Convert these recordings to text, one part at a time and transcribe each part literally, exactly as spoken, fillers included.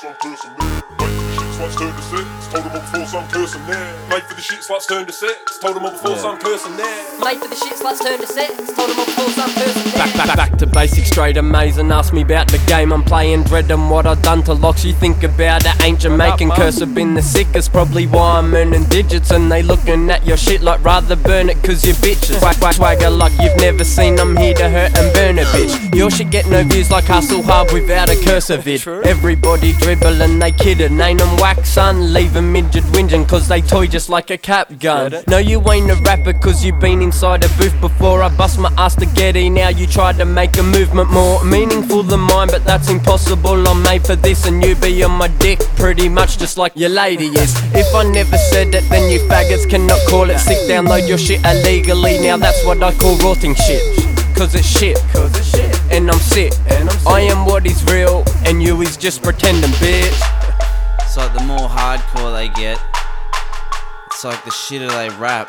some cursing there. Mate for the shit, sluts turn to sex. Told them all before, some cursing there. Mate for the shit, sluts turn to sex. Told them all before, some cursing there. Mate for the shit, sluts turn to sex. Told them all before, some cursing there. Back, back, back to basics, straight amazing. Ask me about the game I'm playing, dread and what I done to locks. You think about it, ain't Jamaican curse have been the sickest. Probably why I'm earning digits and they looking at your shit like rather burn it cause you bitches. Swag, swag, swagger like you've never seen, I'm here to hurt and burn a bitch. Your shit get no views like Hustle Hard without a cursor vid. Everybody dribbling, they kiddin', ain't them whack son. Leave a midget whinging cause they toy just like a cap gun. No, you ain't a rapper cause you been inside a booth before. I bust my ass to get in, now you try to make a movement more meaningful than mine, but that's impossible. I'm made for this and you be on my dick pretty much just like your lady is. If I never said it then you faggots cannot call it sick. Download your shit illegally, now that's what I call rotting shit. Cause it's shit, cause it's shit. And I'm sick, and I'm sick. I am what is real, and you is just pretending, bitch. It's like the more hardcore they get, it's like the shitter they rap.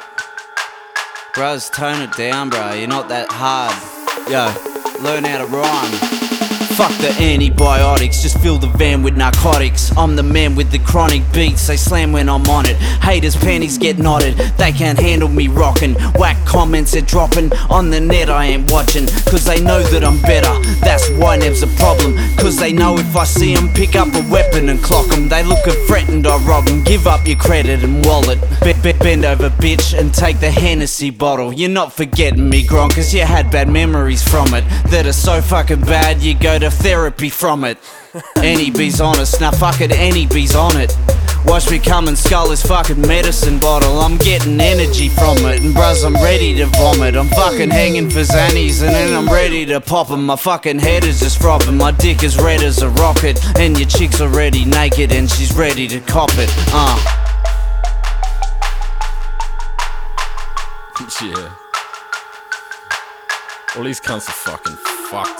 Bros, tone it down, bro, you're not that hard. Yo, learn how to rhyme. Fuck the antibiotics, just fill the van with narcotics. I'm the man with the chronic beats, they slam when I'm on it. Haters' panties get knotted, they can't handle me rockin'. Whack comments are dropping, on the net I ain't watching. Cause they know that I'm better, that's why Neb's a problem. Cause they know if I see them pick up a weapon and clock them. They look at threatened, I rob them. Give up your credit and wallet. Be -be Bend over bitch and take the Hennessy bottle. You're not forgetting me, Gron, cause you had bad memories from it that are so fucking bad you go to therapy from it. Any bee's honest, now fuck it, any bee's on it. Watch me come and skull this fucking medicine bottle. I'm getting energy from it, and bruz, I'm ready to vomit. I'm fucking hanging for zannies, and then I'm ready to pop 'em. My fucking head is just throbbing, my dick is red as a rocket. And your chick's already naked, and she's ready to cop it, uh Yeah. All these cunts are fucking fucked.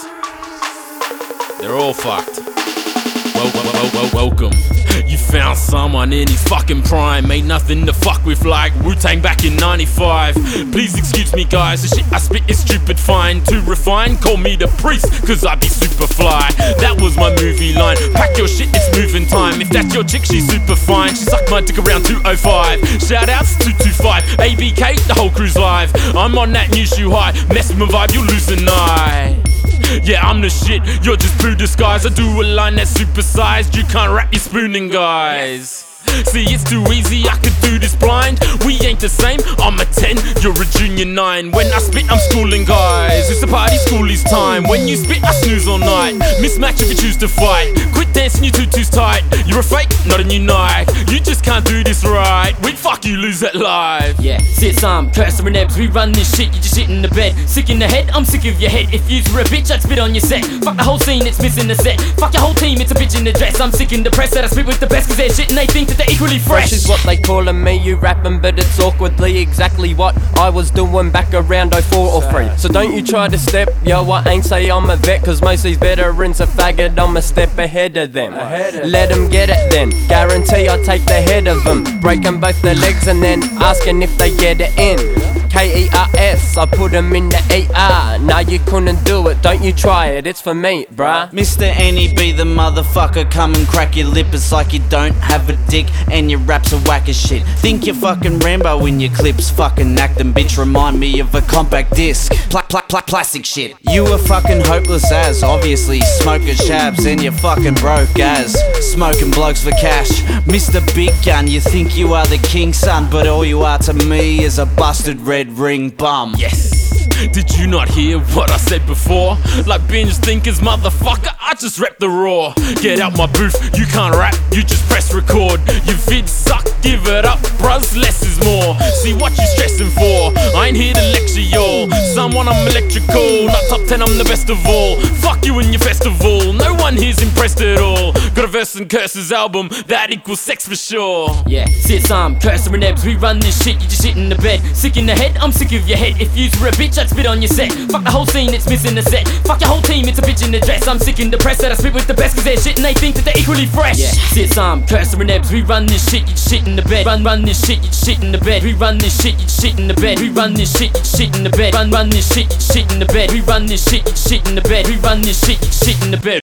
They're all fucked. Well, well, well, well, welcome. You found someone in his fucking prime. Ain't nothing to fuck with like Wu-Tang back in ninety-five. Please excuse me guys, the shit I spit is stupid fine. Too refined, call me the priest, cause I be super fly. That was my movie line, pack your shit, it's moving time. If that's your chick, she's super fine. She sucked my dick around two oh five. Shout outs two two five, A B K, the whole crew's live. I'm on that new shoe high, mess with my vibe, you'll lose an eye. Yeah, I'm the shit, you're just blue disguise. I do a line that's supersized, you can't rap your spooning guys. See, it's too easy, I could do this blind. We ain't the same, I'm a ten, you're a junior nine. When I spit, I'm schooling guys. It's a party, schoolies time. When you spit, I snooze all night. Mismatch if you choose to fight. Quit dancing, your tutu's tight. You're a fake, not a new Nike. You just can't do this right. Wait, fuck you, lose that live. Yeah, sit some cursor and Nebs, we run this shit, you just shit in the bed. Sick in the head, I'm sick of your head. If you were a bitch, I'd spit on your set. Fuck the whole scene, it's missing the set. Fuck your whole team, it's a bitch in the dress. I'm sick and depressed that I spit with the best cause they're shit and they think that they're equally fresh. Fresh is what they calling me, you rapping, but it's awkwardly exactly what I was doing back around oh four or three. So don't you try to step, yo, I ain't say I'm a vet, cause most of these veterans are faggot, I'm a step ahead of them. Let them get it then, guarantee I'll take the head of them. Breaking both their legs and then asking if they get it in. K E R S, I put them in the E R. Nah, you couldn't do it, don't you try it, it's for me, bruh. Mister Annie B, the motherfucker, come and crack your lip. It's like you don't have a dick and your raps are whack as shit. Think you're fucking Rambo in your clips, fucking acting bitch. Remind me of a compact disc, pla pla pla plastic shit. You were fucking hopeless as, obviously smoking shabs and you're fucking broke as smoking blokes for cash. Mister Big Gun, you think you are the king, son, but all you are to me is a busted red ring bum. Yes. Did you not hear what I said before? Like binge thinkers, motherfucker, I just rep the raw. Get out my booth, you can't rap, you just press record. Your vids suck, give it up, bruz, less is more. See what you stressing for, I ain't here to lecture y'all. Someone I'm electrical, not top ten, I'm the best of all. Fuck you and your festival, no one here's impressed at all. Got a verse and curses album, that equals sex for sure. Yeah, sit some cursor and Nebs, we run this shit, you just shit in the bed. Sick in the head, I'm sick of your head. If you were a bitch, I'd spit on your set. Fuck the whole scene, it's missing the set. Fuck your whole team, it's a bitch in the dress. I'm sick and depressed that I spit with the best cause they're shit and they think that they're equally fresh. Yeah, sit some cursor and Nebs, we run this shit, you just shit in the bed. Run, run this shit, you just shit in the bed. We run this shit, you just shit in the bed. We run this shit, you just shit in the bed. Run, run this shit, you just shit in the bed. We run this shit, you just shit in the bed. We run this shit, you just shit in the bed.